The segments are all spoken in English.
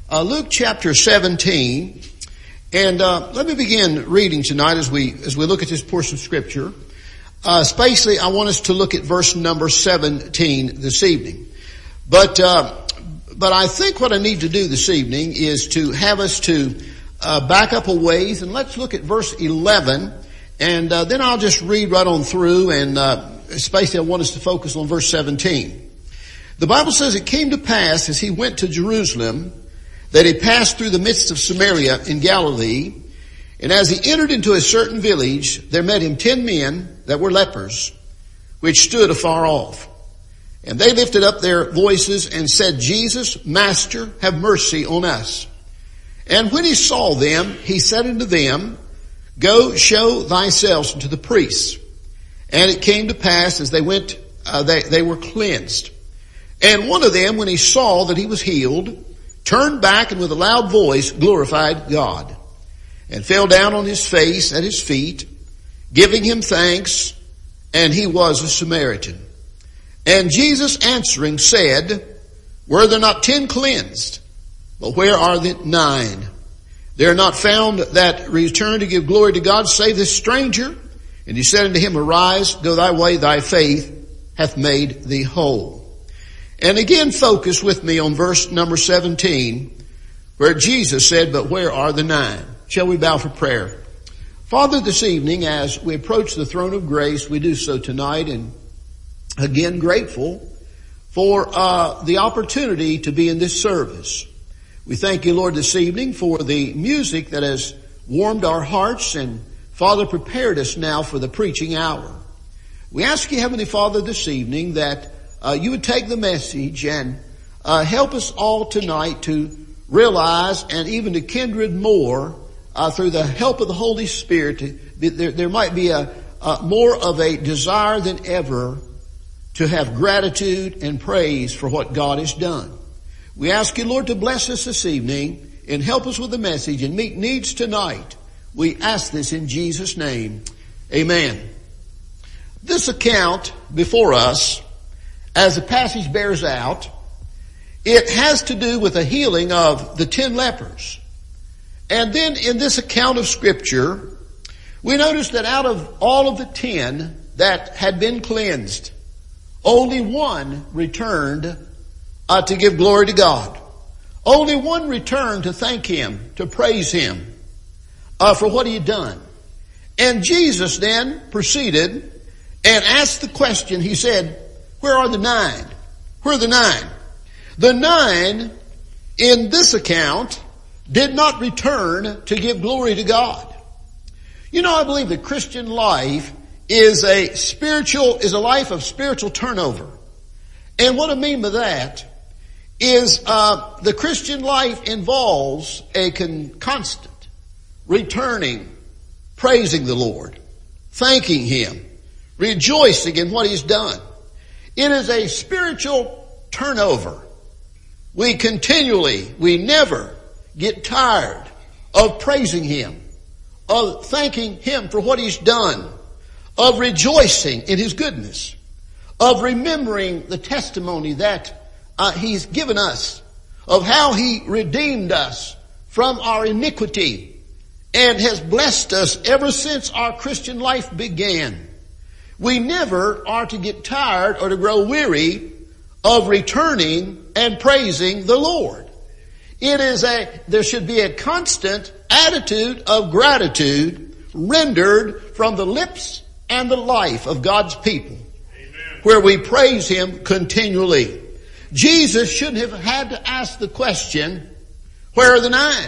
Luke chapter 17. And let me begin reading tonight as we look at this portion of Scripture. Especially, I want us to look at verse number 17 this evening. But I think what I need to do this evening is to have us to back up a ways, and let's look at verse 11, and then I'll just read right on through, and especially I want us to focus on verse 17. The Bible says, "It came to pass as he went to Jerusalem that he passed through the midst of Samaria in Galilee, and as he entered into a certain village, there met him 10 men that were lepers, which stood afar off. And they lifted up their voices and said, Jesus, Master, have mercy on us. And when he saw them, he said unto them, Go show thyselves unto the priests. And it came to pass as they went, they were cleansed. And one of them, when he saw that he was healed, turned back and with a loud voice glorified God, and fell down on his face at his feet, giving him thanks, and he was a Samaritan. And Jesus answering said, Were there not 10 cleansed? But where are the 9? They are not found that return to give glory to God, save this stranger. And he said unto him, Arise, go thy way, thy faith hath made thee whole. And again, focus with me on verse number 17, where Jesus said, But where are the 9? Shall we bow for prayer? Father, this evening, as we approach the throne of grace, we do so tonight, and again grateful for the opportunity to be in this service. We thank you, Lord, this evening for the music that has warmed our hearts and, Father, prepared us now for the preaching hour. We ask you, Heavenly Father, this evening that you would take the message and help us all tonight to realize, and even to kindred more through the help of the Holy Spirit. There might be a more of a desire than ever to have gratitude and praise for what God has done. We ask you, Lord, to bless us this evening and help us with the message and meet needs tonight. We ask this in Jesus' name. Amen. This account before us, as the passage bears out, it has to do with the healing of the 10 lepers. And then in this account of Scripture, we notice that out of all of the 10 that had been cleansed, only one returned to give glory to God. Only one returned to thank Him, to praise Him for what He had done. And Jesus then proceeded and asked the question. He said, Where are the 9? Where are the 9? The 9 in this account did not return to give glory to God. You know, I believe the Christian life is a life of spiritual turnover. And what I mean by that is the Christian life involves a constant returning, praising the Lord, thanking Him, rejoicing in what He's done. It is a spiritual turnover. We never get tired of praising Him, of thanking Him for what He's done, of rejoicing in His goodness, of remembering the testimony that He's given us, of how He redeemed us from our iniquity and has blessed us ever since our Christian life began. We never are to get tired or to grow weary of returning and praising the Lord. There should be a constant attitude of gratitude rendered from the lips and the life of God's people. Amen. Where we praise Him continually. Jesus shouldn't have had to ask the question, where are the 9?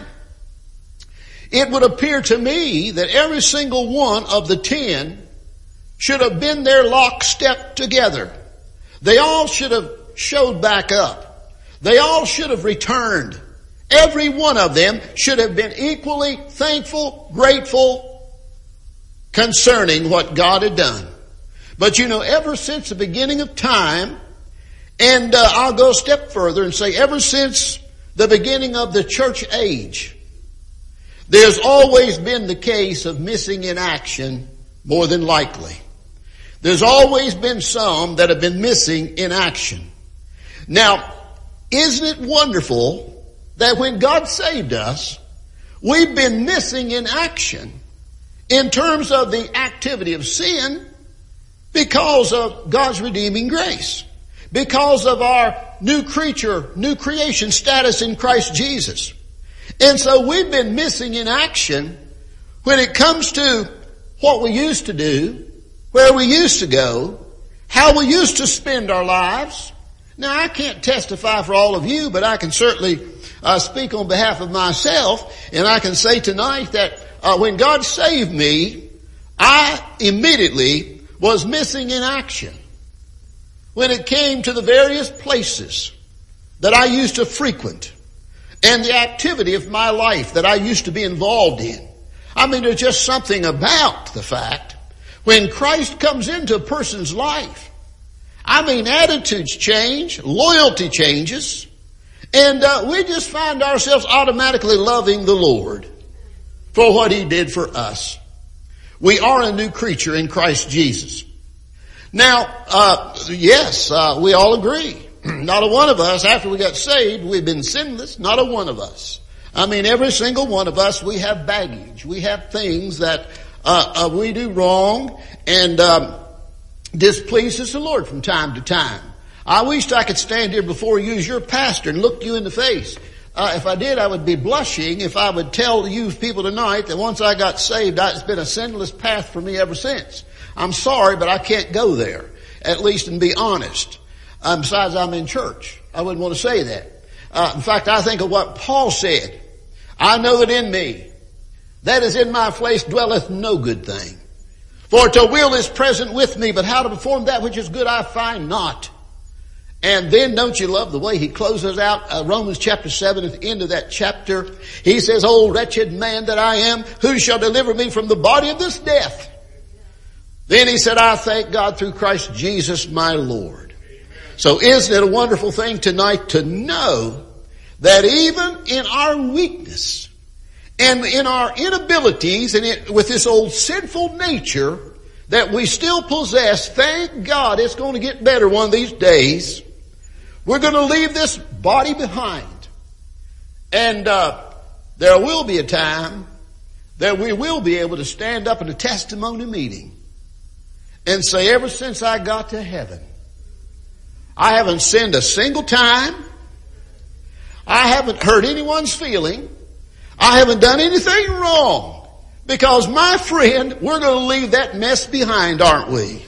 It would appear to me that every single one of the 10 should have been there lockstep together. They all should have showed back up. They all should have returned. Every one of them should have been equally thankful, grateful concerning what God had done. But you know, ever since the beginning of time, and I'll go a step further and say ever since the beginning of the church age, there's always been the case of missing in action more than likely. There's always been some that have been missing in action. Now, isn't it wonderful that when God saved us, we've been missing in action in terms of the activity of sin because of God's redeeming grace, because of our new creation status in Christ Jesus. And so we've been missing in action when it comes to what we used to do, where we used to go, how we used to spend our lives. Now, I can't testify for all of you, but I can certainly speak on behalf of myself, and I can say tonight that when God saved me, I immediately was missing in action when it came to the various places that I used to frequent and the activity of my life that I used to be involved in. I mean, there's just something about the fact when Christ comes into a person's life, I mean, attitudes change, loyalty changes, and we just find ourselves automatically loving the Lord for what He did for us. We are a new creature in Christ Jesus. Now, yes, we all agree. Not a one of us, after we got saved, we've been sinless. Not a one of us. I mean, every single one of us, we have baggage. We have things that we do wrong and displeases the Lord from time to time. I wished I could stand here before you as your pastor and look you in the face. If I did, I would be blushing if I would tell you people tonight that once I got saved, it's been a sinless path for me ever since. I'm sorry, but I can't go there, at least, and be honest. Besides, I'm in church. I wouldn't want to say that. In fact, I think of what Paul said. I know that in me, that is in my flesh, dwelleth no good thing. For to will is present with me, but how to perform that which is good I find not. And then don't you love the way he closes out Romans chapter 7 at the end of that chapter? He says, "O wretched man that I am, who shall deliver me from the body of this death?" Then he said, "I thank God through Christ Jesus my Lord." So isn't it a wonderful thing tonight to know that even in our weakness and in our inabilities and with this old sinful nature that we still possess, thank God it's going to get better one of these days. We're going to leave this body behind. And there will be a time that we will be able to stand up in a testimony meeting and say, ever since I got to heaven, I haven't sinned a single time. I haven't hurt anyone's feeling. I haven't done anything wrong. Because, my friend, we're going to leave that mess behind, aren't we?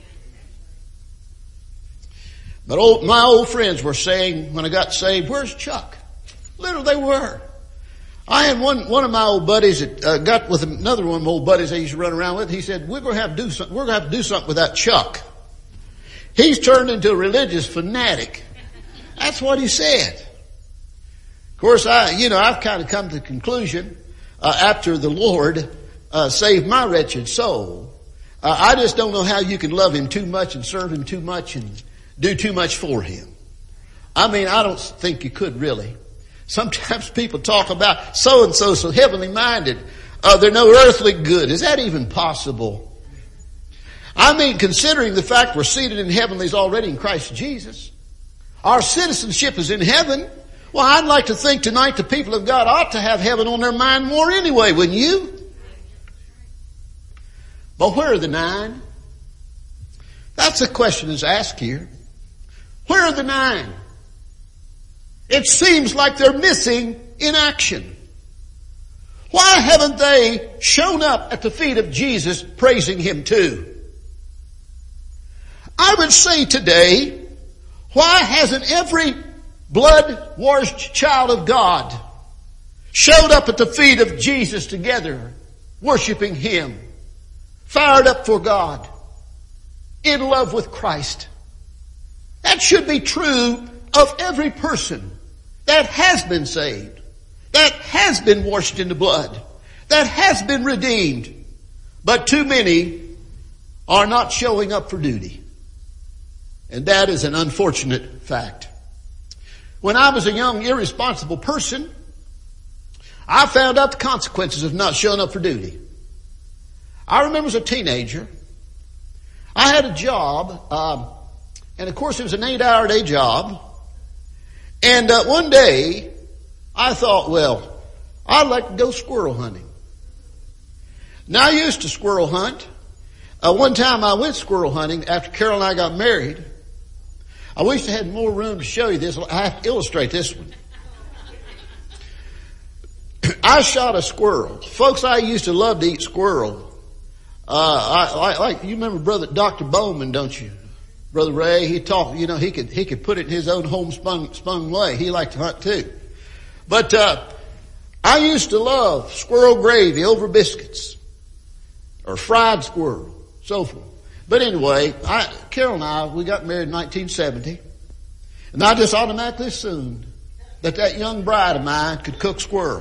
But my old friends were saying when I got saved, "Where's Chuck?" Literally, they were. I had one of my old buddies that got with another one of my old buddies I used to run around with. He said, "We're going to have to do something with that Chuck. He's turned into a religious fanatic." That's what he said. Of course, I've kind of come to the conclusion after the Lord saved my wretched soul. I just don't know how you can love Him too much and serve Him too much and do too much for Him. I mean, I don't think you could really. Sometimes people talk about so-and-so so heavenly minded. They're no earthly good. Is that even possible? I mean, considering the fact we're seated in heavenlies already in Christ Jesus. Our citizenship is in heaven. Well, I'd like to think tonight the people of God ought to have heaven on their mind more anyway, wouldn't you? But where are the 9? That's the question that's asked here. Where are the 9? It seems like they're missing in action. Why haven't they shown up at the feet of Jesus praising Him too? I would say today, why hasn't every blood-washed child of God showed up at the feet of Jesus together, worshiping Him, fired up for God, in love with Christ? That should be true of every person that has been saved, that has been washed in the blood, that has been redeemed. But too many are not showing up for duty. And that is an unfortunate fact. When I was a young, irresponsible person, I found out the consequences of not showing up for duty. I remember as a teenager, I had a job, and of course it was an 8-hour day job. And one day, I thought, well, I'd like to go squirrel hunting. Now I used to squirrel hunt. One time I went squirrel hunting after Carol and I got married. I wish I had more room to show you this. I have to illustrate this one. I shot a squirrel. Folks, I used to love to eat squirrel. You remember Brother Dr. Bowman, don't you? Brother Ray, he talked, he could put it in his own homespun way. He liked to hunt too. But, I used to love squirrel gravy over biscuits. Or fried squirrel, so forth. But anyway, Carol and I, we got married in 1970. And I just automatically assumed that young bride of mine could cook squirrel.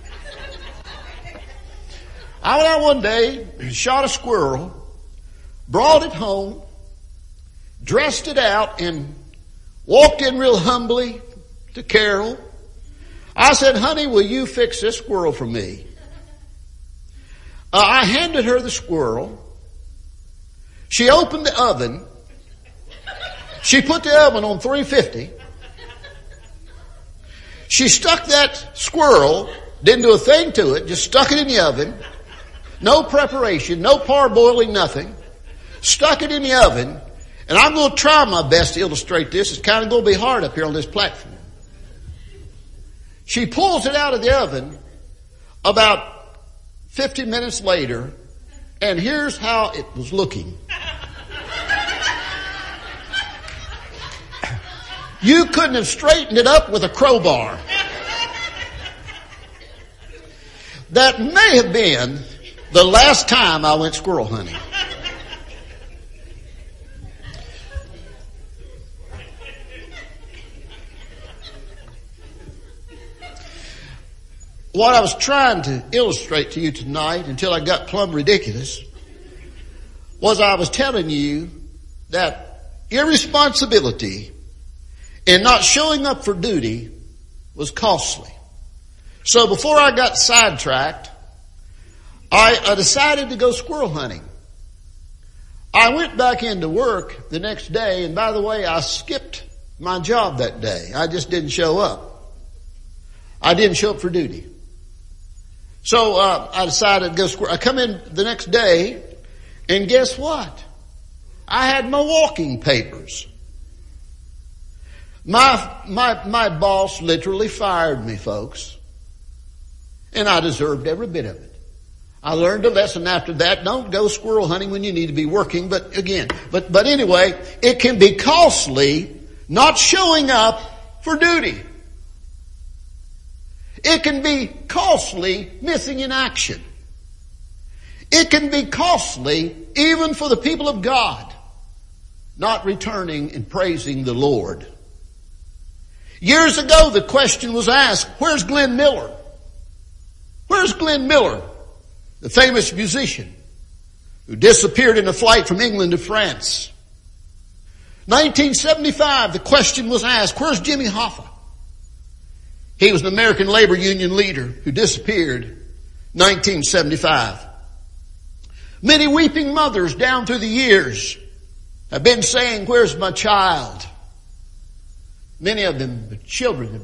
I went out one day, shot a squirrel, brought it home, dressed it out, and walked in real humbly to Carol. I said, honey, will you fix this squirrel for me? I handed her the squirrel. She opened the oven. She put the oven on 350. She stuck that squirrel, didn't do a thing to it, just stuck it in the oven. No preparation, no parboiling, nothing. Stuck it in the oven. And I'm going to try my best to illustrate this. It's kind of going to be hard up here on this platform. She pulls it out of the oven about 50 minutes later, and here's how it was looking. You couldn't have straightened it up with a crowbar. That may have been the last time I went squirrel hunting. What I was trying to illustrate to you tonight, until I got plumb ridiculous, was I was telling you that irresponsibility in not showing up for duty was costly. So before I got sidetracked, I decided to go squirrel hunting. I went back into work the next day, and by the way, I skipped my job that day. I just didn't show up. I didn't show up for duty. So I decided to go squirrel. I come in the next day, and guess what? I had my walking papers. My boss literally fired me, folks. And I deserved every bit of it. I learned a lesson after that. Don't go squirrel hunting when you need to be working. But anyway, it can be costly not showing up for duty. It can be costly missing in action. It can be costly even for the people of God not returning and praising the Lord. Years ago, the question was asked, where's Glenn Miller? Where's Glenn Miller, the famous musician who disappeared in a flight from England to France? 1975, the question was asked, where's Jimmy Hoffa? He was an American Labor Union leader who disappeared 1975. Many weeping mothers down through the years have been saying, where's my child? Many of them, the children,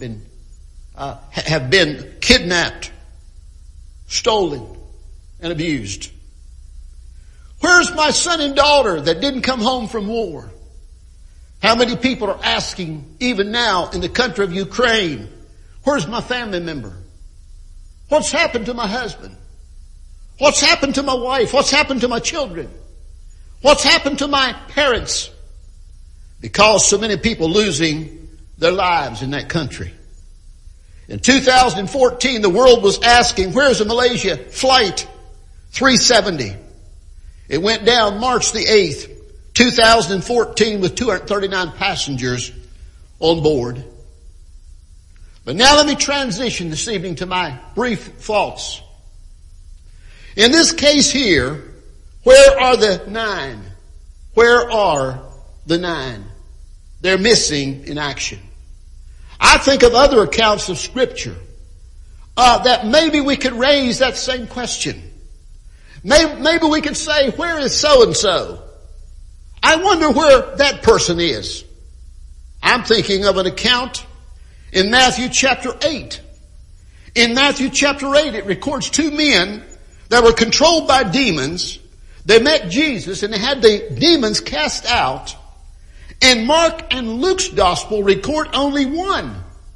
have been kidnapped, stolen, and abused. Where's my son and daughter that didn't come home from war? How many people are asking, even now in the country of Ukraine, where's my family member? What's happened to my husband? What's happened to my wife? What's happened to my children? What's happened to my parents? Because so many people losing their lives in that country. In 2014, the world was asking, where's the Malaysia Flight 370? It went down March the 8th, 2014 with 239 passengers on board. But now let me transition this evening to my brief thoughts. In this case here, where are the 9? Where are the 9? They're missing in action. I think of other accounts of Scripture that maybe we could raise that same question. Maybe we could say, where is so-and-so? I wonder where that person is. I'm thinking of an account in Matthew chapter 8 In Matthew chapter 8, it records two men that were controlled by demons. They met Jesus and they had the demons cast out. And Mark and Luke's gospel record only one.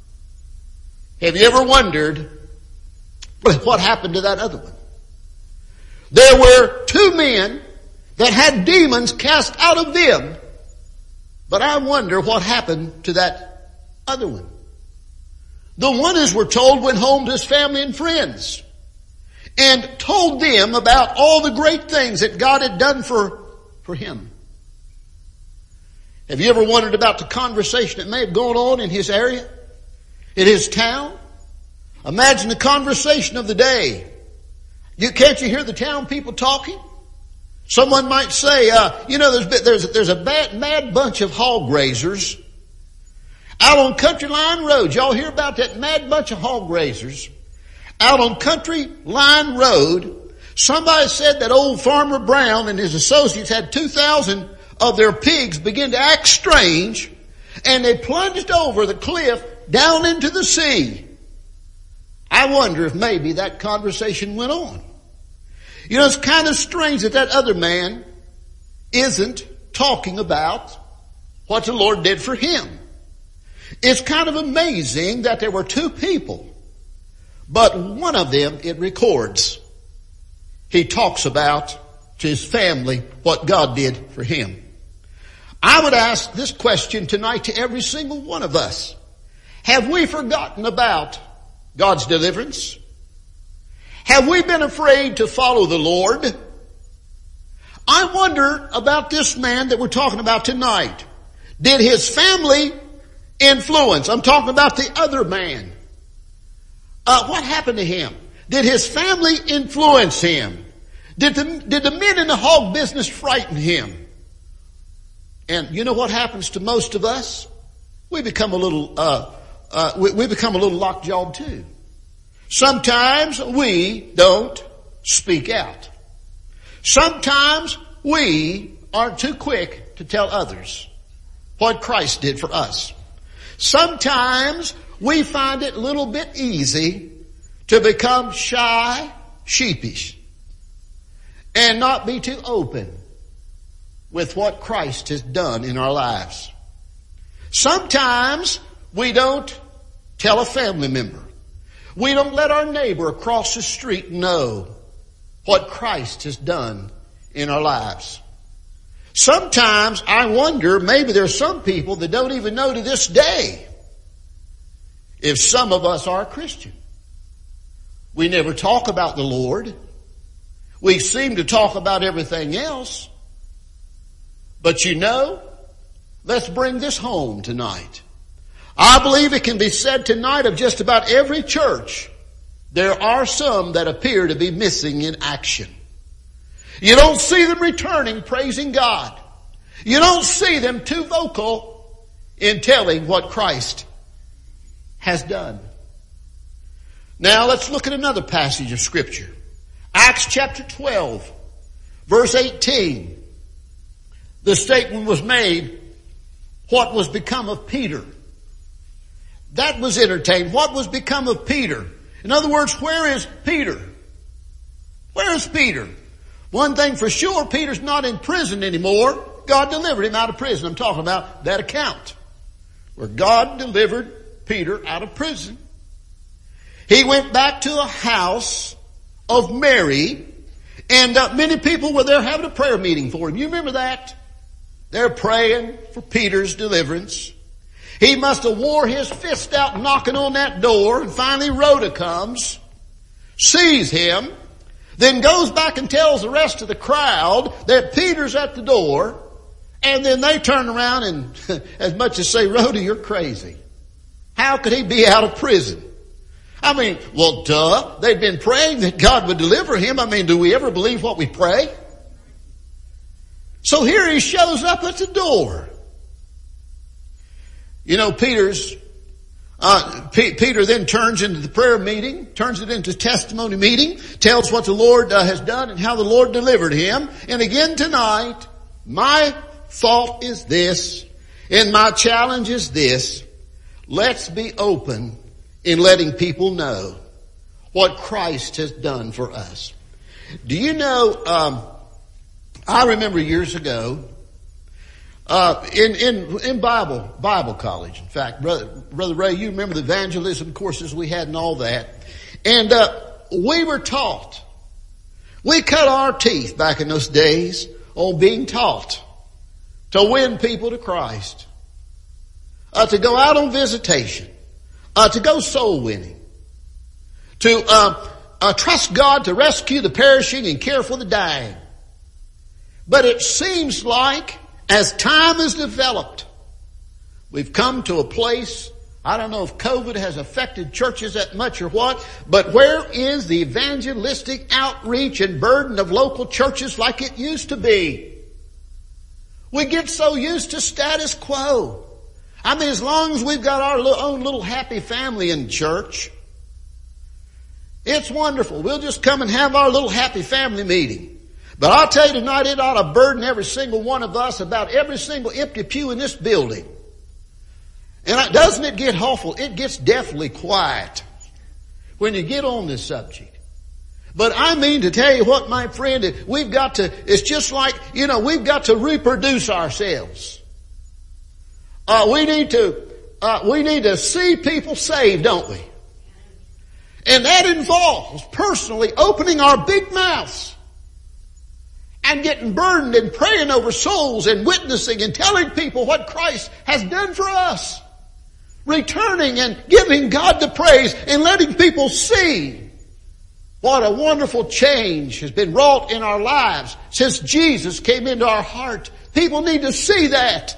Have you ever wondered what happened to that other one? There were two men that had demons cast out of them. But I wonder what happened to that other one. The one, as we're told, went home to his family and friends and told them about all the great things that God had done for him. Have you ever wondered about the conversation that may have gone on in his area, in his town? Imagine the conversation of the day. Can't you hear the town people talking? Someone might say, there's a mad bunch of hog raisers out on Country Line Road. Y'all hear about that mad bunch of hog raisers? Out on Country Line Road, somebody said that old Farmer Brown and his associates had 2,000 of their pigs begin to act strange, and they plunged over the cliff down into the sea. I wonder if maybe that conversation went on. You know, it's kind of strange that other man isn't talking about what the Lord did for him. It's kind of amazing that there were two people, but one of them it records. He talks about to his family what God did for him. I would ask this question tonight to every single one of us. Have we forgotten about God's deliverance? Have we been afraid to follow the Lord? I wonder about this man that we're talking about tonight. Did his family influence? I'm talking about the other man. What happened to him? Did his family influence him? Did the men in the hog business frighten him? And you know what happens to most of us? We become a little lockjawed too. Sometimes we don't speak out. Sometimes we aren't too quick to tell others what Christ did for us. Sometimes we find it a little bit easy to become shy, sheepish, and not be too open with what Christ has done in our lives. Sometimes we don't tell a family member. We don't let our neighbor across the street know what Christ has done in our lives. Sometimes I wonder, maybe there's some people that don't even know to this day if some of us are Christian. We never talk about the Lord. We seem to talk about everything else. But you know, let's bring this home tonight. I believe it can be said tonight of just about every church, there are some that appear to be missing in action. You don't see them returning, praising God. You don't see them too vocal in telling what Christ has done. Now let's look at another passage of Scripture. Acts chapter 12, verse 18. The statement was made, what was become of Peter? That was entertained. What was become of Peter? In other words, where is Peter? Where is Peter? One thing for sure, Peter's not in prison anymore. God delivered him out of prison. I'm talking about that account where God delivered Peter out of prison. He went back to a house of Mary, and many people were there having a prayer meeting for him. You remember that? They're praying for Peter's deliverance. He must have wore his fist out knocking on that door, and finally Rhoda comes, sees him, then goes back and tells the rest of the crowd that Peter's at the door, and then they turn around and as much as say, Rhoda, you're crazy. How could he be out of prison? I mean, well, duh. They'd been praying that God would deliver him. I mean, do we ever believe what we pray? So here he shows up at the door. You know, Peter then turns into the prayer meeting, turns it into testimony meeting, tells what the Lord has done and how the Lord delivered him. And again tonight, my thought is this, and my challenge is this: let's be open in letting people know what Christ has done for us. Do you know, I remember years ago, in Bible college, in fact, Brother Ray, you remember the evangelism courses we had and all that. And, we were taught. We cut our teeth back in those days on being taught to win people to Christ, to go out on visitation, to go soul winning, to trust God to rescue the perishing and care for the dying. But it seems like as time has developed, we've come to a place, I don't know if COVID has affected churches that much or what, but where is the evangelistic outreach and burden of local churches like it used to be? We get so used to status quo. I mean, as long as we've got our own little happy family in church, it's wonderful. We'll just come and have our little happy family meeting. But I'll tell you tonight, it ought to burden every single one of us about every single empty pew in this building. And doesn't it get awful? It gets deathly quiet when you get on this subject. But I mean to tell you what, my friend, it's just like, we've got to reproduce ourselves. We need to see people saved, don't we? And that involves personally opening our big mouths and getting burdened and praying over souls and witnessing and telling people what Christ has done for us. Returning and giving God the praise and letting people see what a wonderful change has been wrought in our lives since Jesus came into our heart. People need to see that.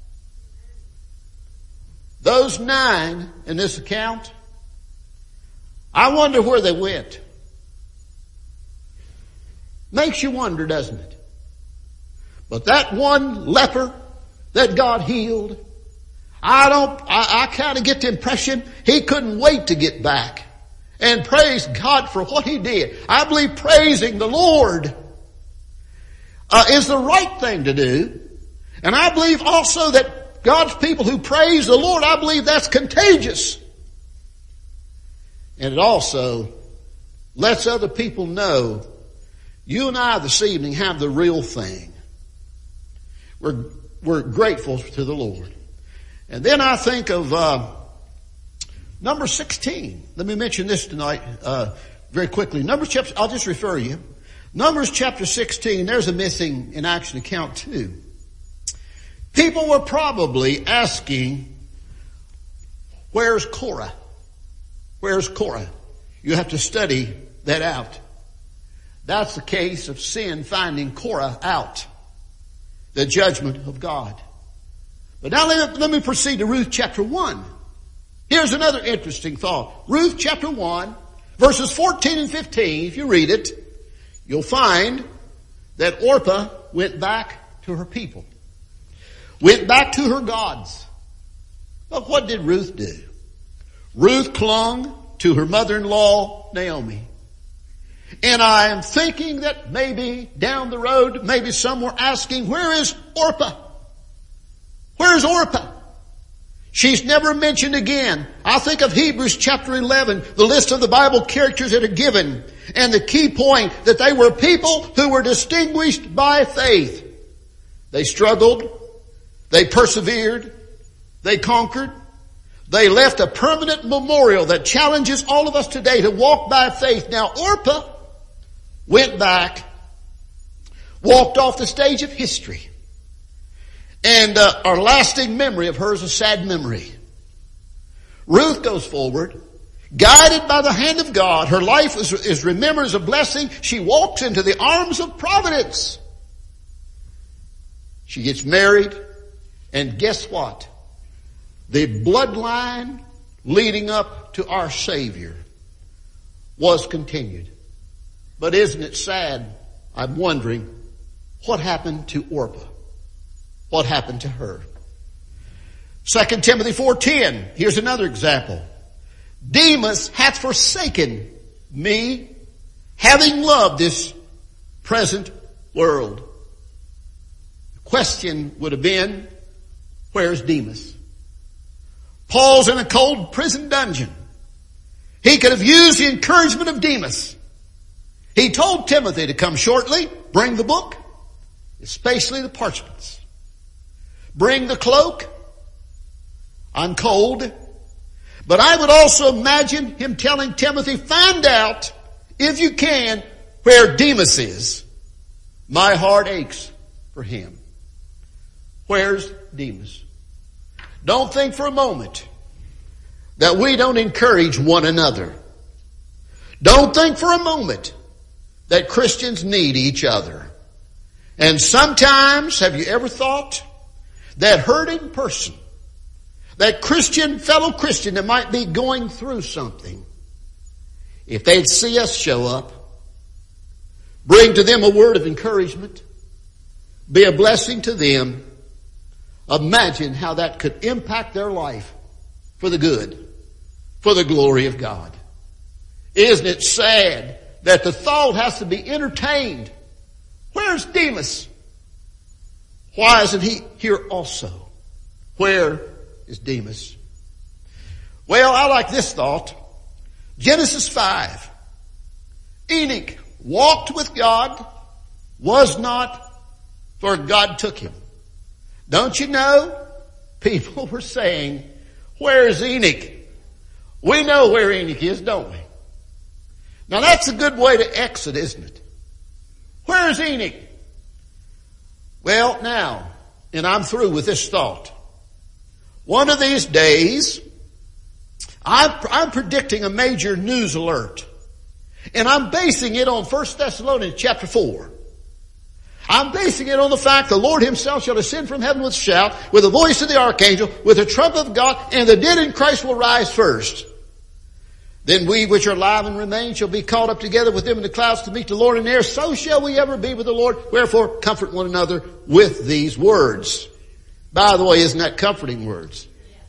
Those 9 in this account, I wonder where they went. Makes you wonder, doesn't it? But that one leper that God healed, I kind of get the impression he couldn't wait to get back and praise God for what he did. I believe praising the Lord is the right thing to do. And I believe also that God's people who praise the Lord, I believe that's contagious. And it also lets other people know you and I this evening have the real thing. We're grateful to the Lord. And then I think of number 16. Let me mention this tonight very quickly. Numbers chapter, I'll just refer you. Numbers chapter 16, there's a missing in action account too. People were probably asking, where's Korah? Where's Korah? You have to study that out. That's the case of sin finding Korah out. The judgment of God. But now let me proceed to Ruth chapter 1. Here's another interesting thought. Ruth chapter 1, verses 14 and 15, if you read it, you'll find that Orpah went back to her people. Went back to her gods. But what did Ruth do? Ruth clung to her mother-in-law, Naomi. And I am thinking that maybe down the road, maybe some were asking, where is Orpah? Where's Orpah? She's never mentioned again. I think of Hebrews chapter 11, the list of the Bible characters that are given. And the key point that they were people who were distinguished by faith. They struggled. They persevered. They conquered. They left a permanent memorial that challenges all of us today to walk by faith. Now Orpah went back, walked off the stage of history. And our lasting memory of her is a sad memory. Ruth goes forward, guided by the hand of God. Her life is remembered as a blessing. She walks into the arms of providence. She gets married, and guess what? The bloodline leading up to our Savior was continued. But isn't it sad? I'm wondering, what happened to Orpah? What happened to her? 2 Timothy 4:10. Here's another example. Demas hath forsaken me, having loved this present world. The question would have been, where's Demas? Paul's in a cold prison dungeon. He could have used the encouragement of Demas. He told Timothy to come shortly, bring the book, especially the parchments. Bring the cloak. I'm cold. But I would also imagine him telling Timothy, find out, if you can, where Demas is. My heart aches for him. Where's Demas? Don't think for a moment that we don't encourage one another. Don't think for a moment that Christians need each other. And sometimes, have you ever thought that hurting person, that Christian, fellow Christian that might be going through something, if they'd see us show up, bring to them a word of encouragement, be a blessing to them, imagine how that could impact their life for the good, for the glory of God. Isn't it sad that the thought has to be entertained? Where's Demas? Why isn't he here also? Where is Demas? Well, I like this thought. Genesis 5. Enoch walked with God, was not, for God took him. Don't you know? People were saying, where is Enoch? We know where Enoch is, don't we? Now that's a good way to exit, isn't it? Where is Enoch? Well, now, and I'm through with this thought. One of these days, I'm predicting a major news alert. And I'm basing it on 1 Thessalonians chapter 4. I'm basing it on the fact the Lord himself shall ascend from heaven with a shout, with the voice of the archangel, with the trumpet of God, and the dead in Christ will rise first. Then we which are alive and remain shall be caught up together with them in the clouds to meet the Lord in the air. So shall we ever be with the Lord. Wherefore comfort one another with these words. By the way, isn't that comforting words?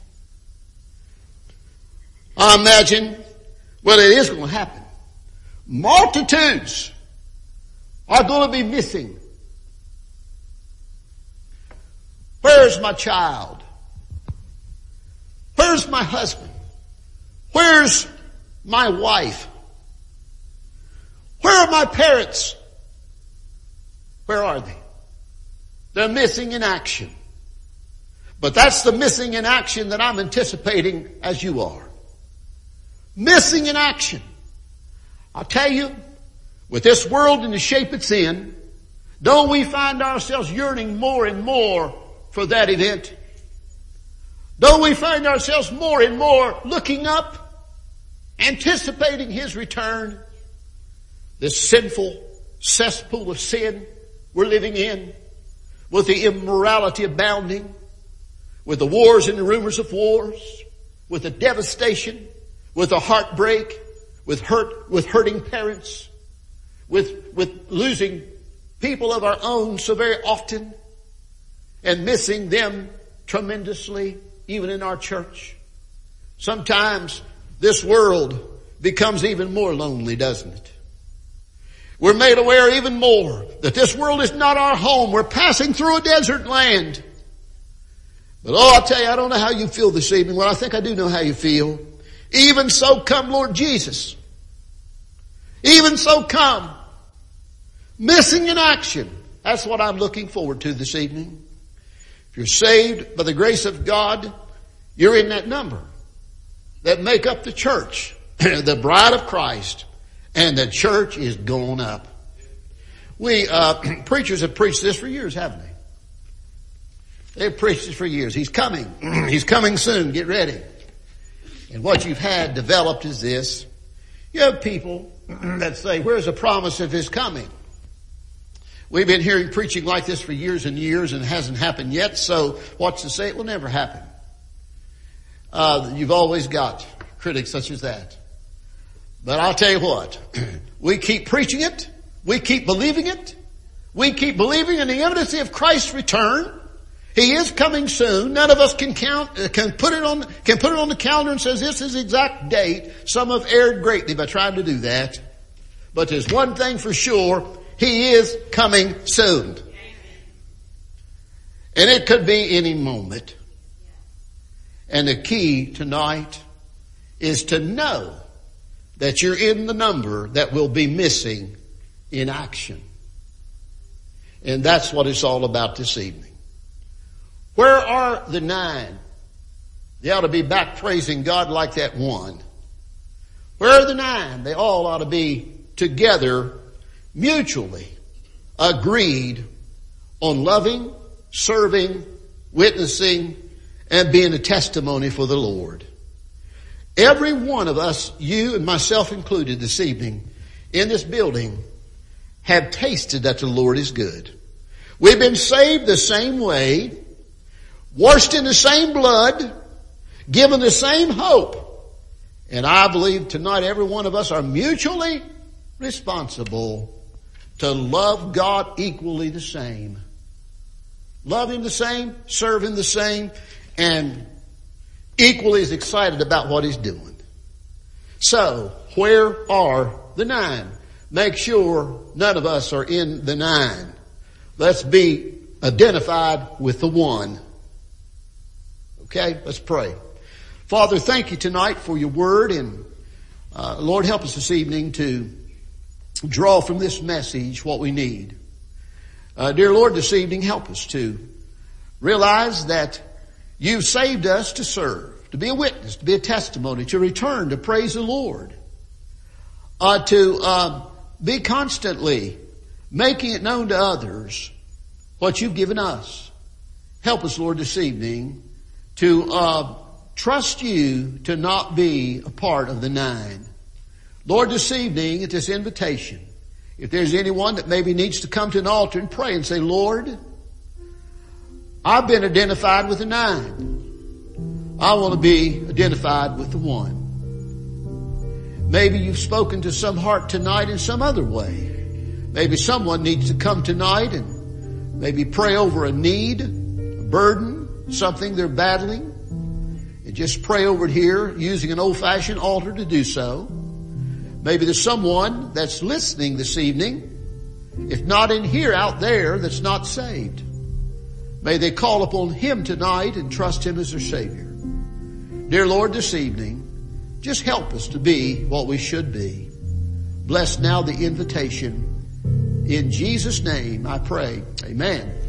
I imagine, well, it is going to happen. Multitudes are going to be missing. Where's my child? Where's my husband? Where's my wife? Where are my parents? Where are they? They're missing in action. But that's the missing in action that I'm anticipating as you are. Missing in action. I'll tell you, with this world in the shape it's in, don't we find ourselves yearning more and more for that event? Don't we find ourselves more and more looking up, anticipating his return? This sinful cesspool of sin we're living in, with the immorality abounding, with the wars and the rumors of wars, with the devastation, with the heartbreak, with hurting parents, with losing people of our own so very often, and missing them tremendously, even in our church. Sometimes this world becomes even more lonely, doesn't it? We're made aware even more that this world is not our home. We're passing through a desert land. But I'll tell you, I don't know how you feel this evening. Well, I think I do know how you feel. Even so come, Lord Jesus. Even so come. Missing in action. That's what I'm looking forward to this evening. If you're saved by the grace of God, you're in that number that make up the church, the bride of Christ, and the church is going up. We, preachers have preached this for years, haven't they? They've preached this for years. He's coming. He's coming soon. Get ready. And what you've had developed is this. You have people that say, where's the promise of his coming? We've been hearing preaching like this for years and years and it hasn't happened yet, so what's to say it will never happen? You've always got critics such as that. But I'll tell you what, we keep preaching it, we keep believing it, we keep believing in the imminency of Christ's return. He is coming soon. None of us can put it on the calendar and says this is the exact date. Some have erred greatly by trying to do that. But there's one thing for sure. He is coming soon. And it could be any moment. And the key tonight is to know that you're in the number that will be missing in action. And that's what it's all about this evening. Where are the 9? They ought to be back praising God like that one. Where are the 9? They all ought to be together, mutually agreed on loving, serving, witnessing, and being a testimony for the Lord. Every one of us, you and myself included this evening, in this building, have tasted that the Lord is good. We've been saved the same way, washed in the same blood, given the same hope. And I believe tonight every one of us are mutually responsible to love God equally the same. Love Him the same, serve Him the same, and equally as excited about what He's doing. So, where are the 9? Make sure none of us are in the 9. Let's be identified with the 1. Okay, let's pray. Father, thank you tonight for your word, and Lord, help us this evening to draw from this message what we need. Dear Lord, this evening help us to realize that you've saved us to serve, to be a witness, to be a testimony, to return, to praise the Lord, to be constantly making it known to others what you've given us. Help us, Lord, this evening to trust you to not be a part of the 9. Lord, this evening at this invitation, if there's anyone that maybe needs to come to an altar and pray and say, Lord, I've been identified with the 9. I want to be identified with the 1. Maybe you've spoken to some heart tonight in some other way. Maybe someone needs to come tonight and maybe pray over a need, a burden, something they're battling. And just pray over it here using an old-fashioned altar to do so. Maybe there's someone that's listening this evening, if not in here, out there, that's not saved. May they call upon Him tonight and trust Him as their Savior. Dear Lord, this evening, just help us to be what we should be. Bless now the invitation. In Jesus' name I pray. Amen.